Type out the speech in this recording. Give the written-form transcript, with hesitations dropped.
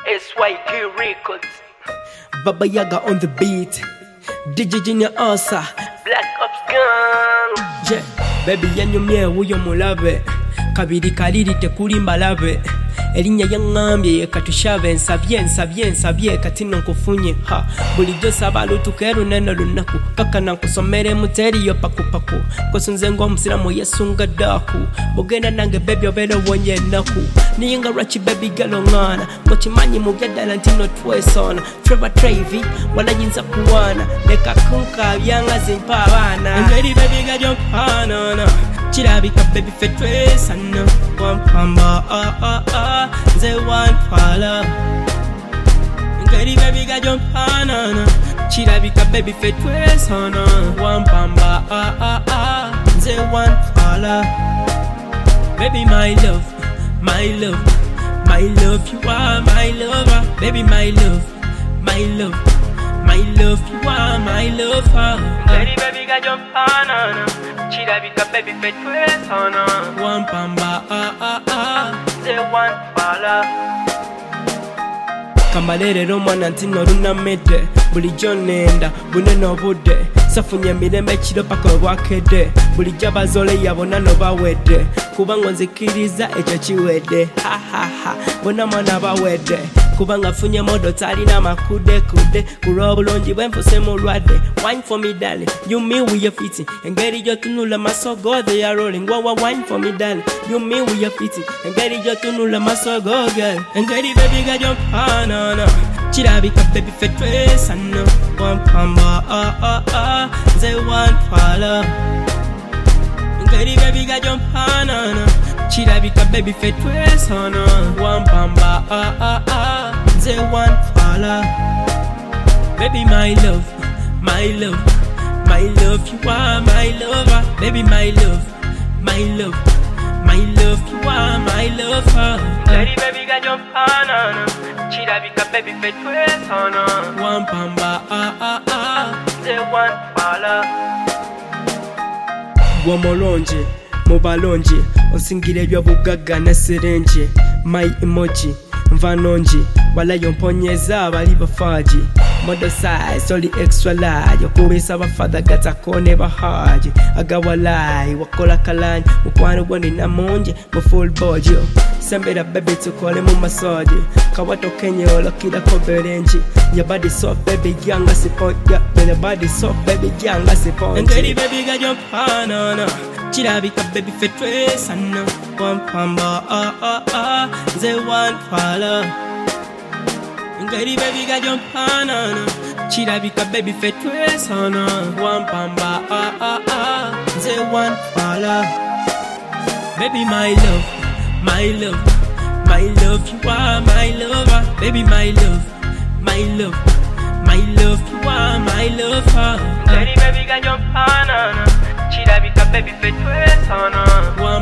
SYK Records. Baba Yaga on the beat. DJ Junior Osa. Black Ops Gang. Yeah, baby yanyumye wuyo mulabe. Kabiri kaliri tekuli mbalabe. Elinya yangambye yekatushabe nsabye katino nkufunye ha bulijjo saba lutukeru neno lunaku kaka nankusomere muteri yo paku kosunze ngo musiramu yesunga daku bugenda nange baby obero wonye naku niyinga rachi baby galongana mochimanyi mubyadala ntino twesona Trevor Travy wala yinza kuwana leka kunka byanga zimpa abana ngeri baby gajompana chirabika baby fetwesana wampamba Ze one pala Ngeri baby gajompana Chirabika baby fetwesana wampamba Ze one pala Baby my love you are my lover Baby my love you are my lover Ngeri baby gajompana Chirabika baby fetwesana wampamba Ze one pala Kamalero mwana ntino runamede bulijjo nenda buneno budde safunye mirembe kiro paka obwakede bulijjo abazole yabona no bawedde kubanga nzikiriza ekyo kiwedde bona mwana bawedde kubanga funye modo talina makude kulwobulungi bwenfuse mulwadde wine for me darling you me with your fitting engeri gyotunula masogo they are rolling wine for me darling you me with your fitting engeri gyotunula masogo girl engeri baby gajompana chirabika baby fetwesana wampamba ze one pala ngeri baby gajompana chirabika baby fetwesana wampamba ze one pala baby my love you are my lover baby my love you are my lover ngeri baby gajompana Chirabika baby fetwesana wampamba Ze one pala Gwomolonje mubalonje osingire ebyobugagga ne sirenje my emoji nvanonje walayo mponyeza abali bafaji Modo size, only extra large Okubisa bafada gata kone bahaji Agawalai, wakola kalani Mukwano gwani na monje, mu full body Sembera baby tukole mu massage Kawato kenye olokida koberenji Your body soft baby gyanga siponja Your body soft baby gyanga siponja Ngeri baby gajompana Chirabika baby fetwesana wampamba Ze one pala Ngeri baby gajompana Chirabika baby fetwesana wampamba Ze one pala Baby my love you are my lover Baby my love you are my lover Ngeri baby gajompana Chirabika baby fetwesana